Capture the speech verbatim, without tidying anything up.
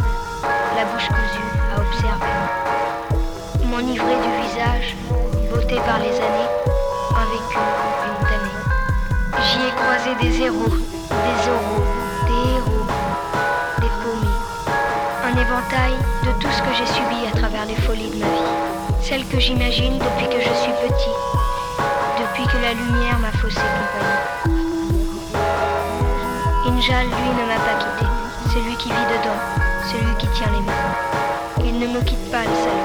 la bouche cousue à observer. M'enivrer du visage, beauté par les années, un vécu, une tannée. J'y ai croisé des héros, des oraux, des héros, des paumés. Un éventail de tout ce que j'ai subi à travers les folies de ma vie. Celles que j'imagine depuis que je suis petit, depuis que la lumière m'a faussé compagnie. Injal, lui, ne m'a pas quitté. C'est lui qui vit dedans, celui qui tient les mains. Il ne me quitte pas, le salut.